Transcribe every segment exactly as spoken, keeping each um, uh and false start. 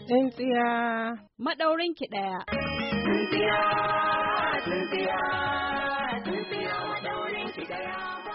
Tsintsiya. Maɗaurin ki ɗaya. Tsintsiya, tsintsiya, tsintsiya maɗaurin ki ɗaya.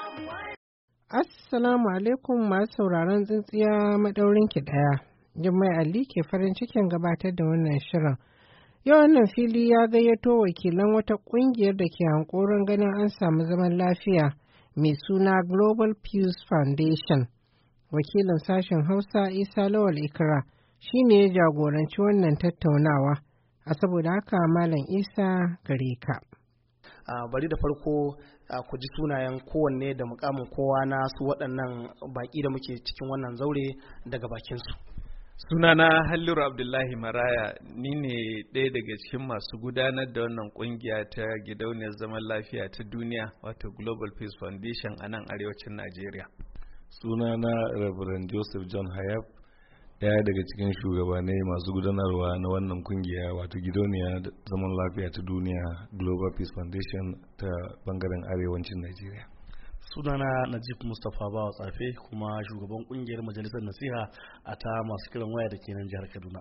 Assalamu alaikum masu sauraron Tsintsiya maɗaurin ki ɗaya. Jummai Ali ke farin cikin gabatar da wannan shirin. Yau wannan fili ya gayyato wakilan wata ƙungiyar da ke hankoron ganin an samu zaman lafiya mai suna Global Peace Foundation. Wakilin sashen Hausa Isa Lawal Ikra shi ne ya jagoranci wannan tattaunawa, a saboda haka Malam Isa gare ka. Uh, bari da farko uh, ku ji sunayen kowanne da mukamin kowa na su waɗannan baƙi da muke cikin wannan zaure daga bakinsu. Sunana Halliru Abdullahi Maraya, ni ne ɗaya daga cikin masu gudanar da wannan ƙungiya ta gidauniyar zaman lafiya ta duniya, wato Global Peace Foundation a nan arewacin Najeriya. Sunana Reverend Joseph John Hayab, ɗaya daga cikin shugabanai masu gudanarwa na wannan kungiya, wato gidauniyar zaman lafiya ta duniya Global Peace Foundation ta bangaren arewacin Najeriya. Sunana Najib Mustapha Bawa Tsafe, kuma shugaban kungiyar majalisar nasiha a ta masu kiran waya da ke nan jihar Kaduna.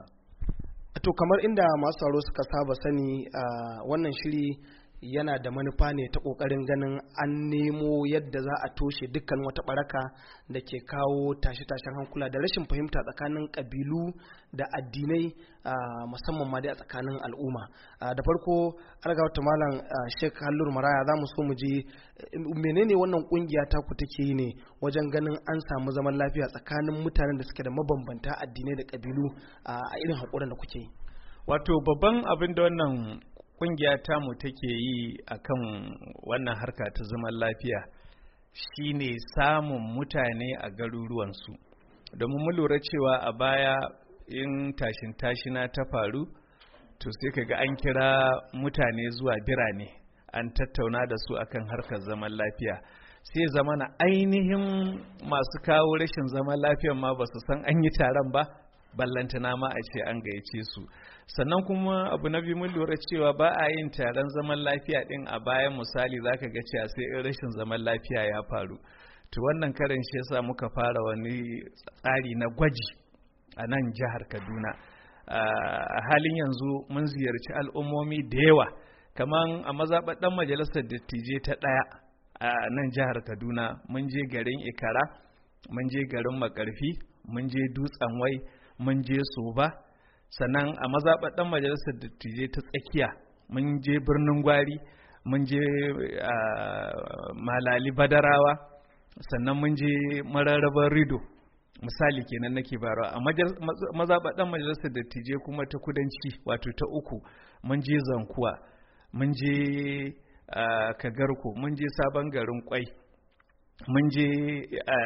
To kamar inda masu sauraro suka saba sani, uh, wannan shiri yana da manufa ne ta kokarin ganin an nemo yadda za a toshe dukkan wata baraka da ke kawo tashe-tashen hankula da rashin fahimta tsakanin kabilu da addinai, uh, musamman ma dai a tsakanin al'umma. Uh, da farko arga wata malam uh, Sheikh Hallur Maraya, za mu so mu ji menene wannan kungiya ta ku take yi ne wajen ganin an samu zaman lafiya tsakanin mutanen da suke da mabambanta addinai da kabilu uh, a irin haƙurin da kuke yi. Wato babban abin da wannan kungiya tamu take yi akan wannan harka ta zaman lafiya shine samun mutane a garuruwansu, domin mu lura cewa a baya in tashin tashina ta faru to sai kaga an kira mutane zuwa birane an tattauna da su akan harkar zaman lafiya, sai zamana ainihin masu kawo rashin zaman lafiyan ma ba su san an yi taron ba, ballantana ma a ce an gayyace su. Sannan kuma abu na biyu mun lura cewa ba a yin taron zaman lafiya din a bayan misali zaka ga cewa sai in rashin zaman lafiya ya faru. To wannan karin shi yasa muka fara wani tsari na gwaji a nan jihar Kaduna. A halin yanzu mun ziyarci al'ummomi da yawa, kaman a mazaɓar ɗan majalisar dattijai ta ɗaya a nan jihar Kaduna, mun je garin Ikara, mun je garin Makarfi, mun je Dutsen Wai, mun je Soba. Sannan a mazaɓar ɗan majalisar dattijai ta tsakiya mun je birnin Gwari, mun je Malali Badarawa, sannan mun je Mararrabar Rido, misali kenan nake barawa. A mazaɓar ɗan majalisar dattijai kuma ta kudanci, wato ta uku, mun je Zankuwa, mun je Kagarko, mun je Sabon Garin Kwai, mun je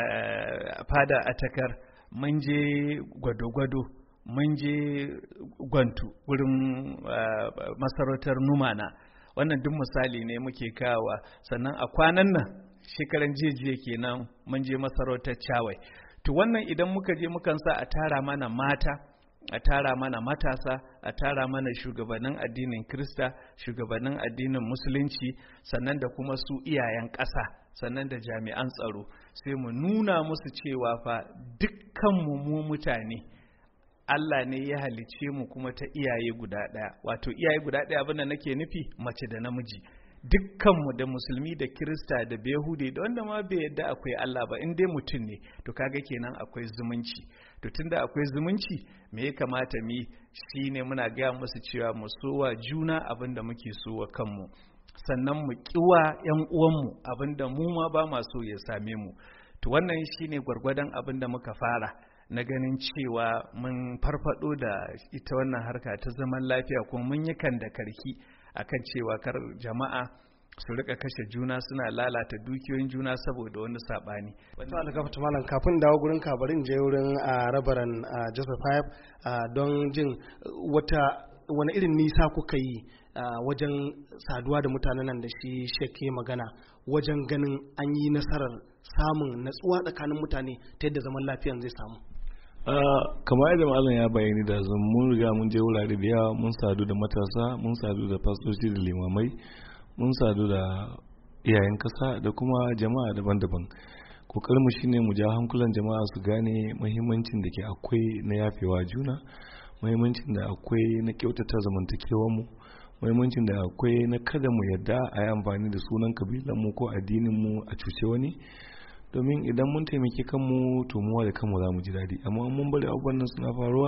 Fada Atakar, mun je Gwado-Gwado, mun je Gwantu wurin uh, masarautar Numana. Wannan duk misali ne muke kawa. Sannan a kwanan nan shekaran jiya kenan mun je masarautar Chawai. To wannan idan muka je mukan sa a tara mana mata, a tara mana matasa, a tara mana shugabannin addinin Kirista, shugabannin addinin Musulunci, sannan da kuma su iyayen ƙasa, sannan da jami'an tsaro, sai mu nuna musu cewa fa dukkanmu mu mutane Allah ne ya halice mu kuma ta iyaye guda ɗaya. Wato iyaye guda ɗaya abin da nake nufi mace da namiji. Dukkanmu da musulmi da kirista da behude da wanda ma bai yadda akwai Allah ba, in dai mutum ne to kaga kenan akwai zumunci. To tunda akwai zumunci me ya kamata mu yi shine muna gaya musu cewa mu sowa juna abin da muke sowa kanmu, sannan mu kiwa yan uwanmu abin da mu ma ba ma so ya same mu. To wannan shine gwargwadon abin da muka fara na ganin cewa mun farfado da ita wannan harka ta zaman lafiya, kuma mun yi kan da karki akan cewa kar jama'a su rika kashe juna suna lalata dukiyoyin juna saboda wani sabani. To algafata malam, kafin dawo gurin kabarin je wurin rabaran Joseph Hayab don jin wata wani irin nisa kuka yi wajen saduwa da mutanen nan da shi sheke magana wajen ganin an yi nasarar samun natsuwa tsakanin mutane ta yadda zaman lafiyan zai samu. kamar yadda malam ya bayani da zan mun riga mun je wurare da yawa, mun sadu da matasa, mun sadu da fastoci da limamai, mun sadu da iyayen kasa da kuma jama'a daban-daban. kokarinmu shine mu ja hankulan jama'a su gane muhimmancin da ke akwai na yafewa juna, muhimmancin da akwai na kyautata zamantakewar mu, muhimmancin da akwai na kada mu yarda a yi amfani da sunan kabilan mu ko addinin mu a cuce wani, domin idan mun taimaki kanmu to muwa da kanmu za mu ji daɗi. Amma mun bari abubuwan nan suna faruwa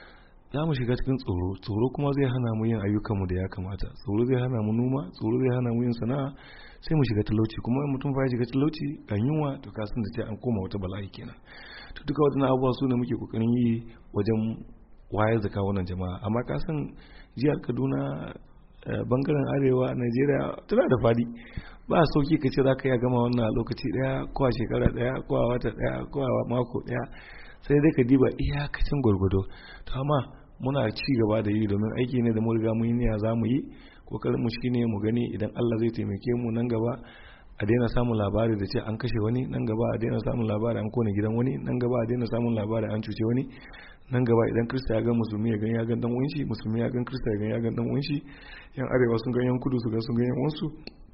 za mu shiga cikin tsoro. Tsoro kuma zai hana mu yin ayyukanmu da ya kamata. Tsoro zai hana mu noma, tsoro zai hana mu yin sana'a, sai mu shiga talauci. Kuma in mutum fa ya shiga talauci ga yunwa to ka san da ce an koma wata bala'i kenan. To duka waɗannan abubuwa su ne muke kokarin yi wajen wayar da kawunan jama'a. Amma ka san jihar Kaduna bangaren arewa a Najeriya tana da fadi. Ba sauki ka ce za ka iya gama wannan lokaci daya ko a shekara daya ko a wata daya ko a mako daya, sai dai ka diba iyakacin gwargwado. To amma muna ci gaba da yi domin aiki ne da mu riga mun yi niyya za mu yi. Kokarin mu shine mu gani idan Allah zai taimake mu nan gaba a daina samun labari da ce an kashe wani, nan gaba a daina samun labari an kone gidan wani, nan gaba a daina samun labari an cuce wani, nan gaba idan Kirista ya ga musulmi ya gan ya gan dan uwanshi, musulmi ya gan Kirista ya gan ya gan dan uwanshi, yan arewa sun gan yan kudu su gan sun gan yan uwansu,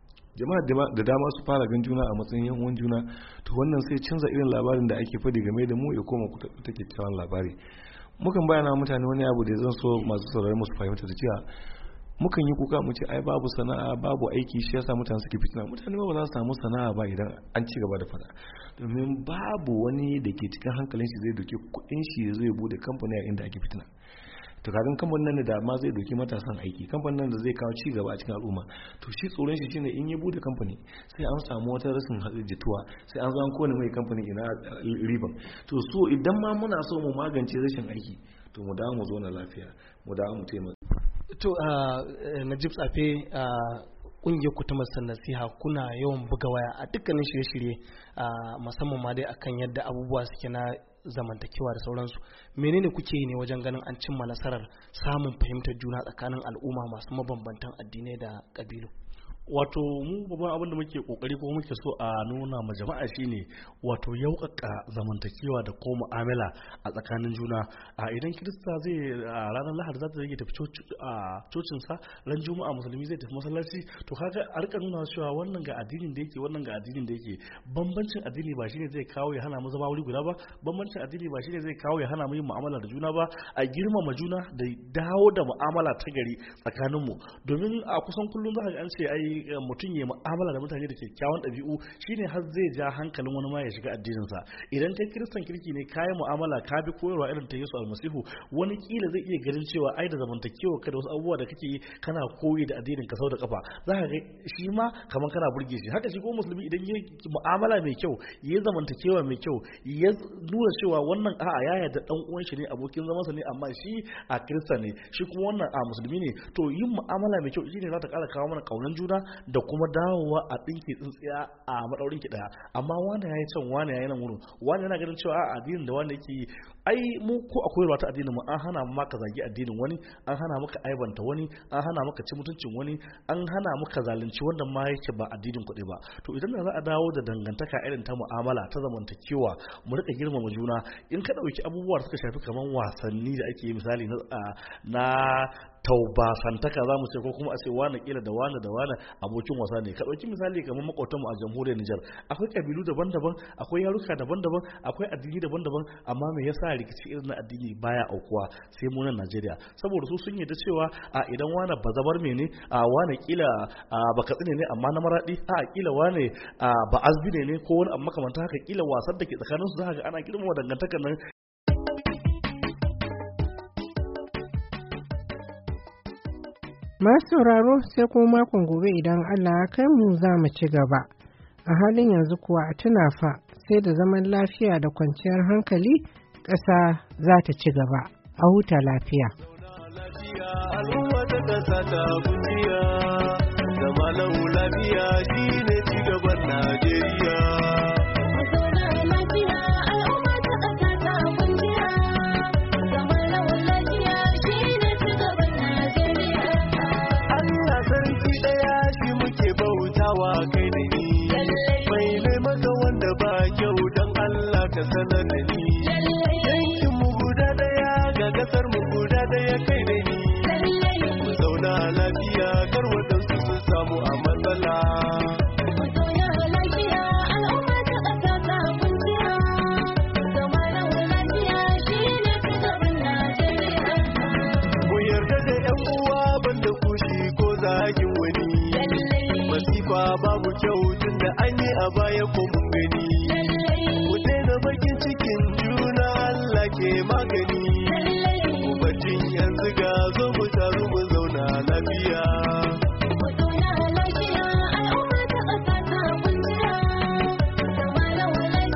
jama'a da dama su fara gan juna a matsayin yan uwan juna. To wannan sai canza irin labarin da ake faɗi game da mu ya koma ta kyakkyawan labari. Mukan bayyana mutane wani abu da zan so masu saurari musu fahimta da cewa mukan yi kuka mu ce ai babu sana'a babu aiki shi yasa mutane suke fitina. Mutane ba za su samu sana'a ba idan an ci gaba da fada, domin babu wani da ke cikin hankalin shi zai doke kuɗin shi zai bude kamfani a inda ake fitina. To kagan kamfanin nan da ma zai doki matasan aiki, kamfanin nan da zai kawo ci gaba a cikin al'umma. To shi tsoron shi shine in ya bude kamfani sai an samu wata rashin jituwa, sai an zo an kone mai kamfani ina riban. To so idan ma muna so mu magance rashin aiki to mu dawo mu zo na lafiya, mu dawo mu taimaka. To Najib Tsafe, kungiyar ku ta Masar Nasiha kuna yawan buga waya a dukkanin shirye-shirye musamman ma dai akan yadda abubuwa suke na zamantakewa da sauransu. Menene kuke yi ne wajen ganin an cimma nasarar samun fahimtar juna tsakanin al'umma masu mabambantan addinai da kabilu? Wato mu babban abin da muke kokari ko muke so a nuna ma jama'a shine wato yaukaka zamantakewa da ko mu'amala a tsakanin juna. A idan Kirista zai a ranar Lahadi za ta rage tafi a cocin sa, ran Juma'a musulmi zai tafi masallaci, to kaga a rika nuna cewa wannan ga addinin da yake wannan ga addinin da yake. Bambancin addini ba shine zai kawo ya hana mu zama wuri guda ba, bambancin addini ba shine zai kawo ya hana mu yin mu'amala da juna ba. A girmama juna da dawo da mu'amala ta gari tsakanin mu, domin a kusan kullum za ka an ce ai mutum ya mu'amala da mutane da kyakkyawan ɗabi'u shine har zai ja hankalin wani ma ya shiga addininsa. Idan kai kiristan kirki ne kayi mu'amala ka bi koyarwa irin ta Yesu almasihu, wani kila zai iya ganin cewa ai da zamantakewa ka da wasu abubuwa da kake yi kana koyi da addinin ka sau da kafa, za ka ga shi ma kamar kana burge shi. Haka shi ko musulmi idan ya mu'amala mai kyau, ya zamantakewa mai kyau, ya nuna cewa wannan a'a ya yarda dan uwan shi ne, abokin zamansa ne, amma shi a kirista ne, shi kuma wannan a musulmi ne, to yin mu'amala mai kyau shine za ta ƙara kawo mana kaunan juna da kuma dawowa a ɗinki tsintsiya a maɗaurin ki ɗaya. Amma wani ya yi can wani ya yi nan wurin, wani yana ganin cewa a addinin da wani yake yi, ai mu ko a koyarwa ta addinin mu an hana maka zagi addinin wani, an hana maka aibanta wani, an hana maka ci mutuncin wani, an hana maka zalunci wanda ma yake ba addinin kuɗi ba. To idan da za a dawo da dangantaka irin ta mu'amala ta zamantakewa, mu rika girmama juna. In ka ɗauki abubuwa da suka shafi kamar wasanni da ake yi misali na taubasantaka za mu ce, ko kuma a ce wani kila da wani da wani abokin wasa ne. Ka ɗauki misali kamar makwautanmu a jamhuriyar Nijar, akwai kabilu daban-daban, akwai yaruka daban-daban, akwai addini daban-daban, amma me yasa rikici irin na addini baya aukuwa sai mu nan Najeriya? Saboda su sun yarda cewa a idan wani bazabar mene, a wani kila ba katsine ne amma na maradi, a kila wani ba azbi ne ko wani amma makamanta haka, kila wasan da ke tsakaninsu za ka ga ana girmama dangantakar nan. Masu sauraro sai kuma makon gobe idan Allah ya kai mu za mu ci gaba. A halin yanzu kuwa a tuna fa sai da zaman lafiya da kwanciyar hankali ƙasa za ta ci gaba. A huta lafiya. Al'umma ta ƙasa ta kunciya, zama lafiya shine ci gaban Najeriya. Kai da ni mai maka wanda ba kyau don Allah ka sanar da ni, yankin mu guda daya ga kasar mu guda daya kai da ni, mu zauna lafiya kar waɗansu sun samu a matsala. wani. Masifa babu kyau tunda an yi a baya ko mun gani. Ku daina bakin cikin juna Allah ke magani. Ku bacin yanzu ga zo mu taru mu zauna lafiya.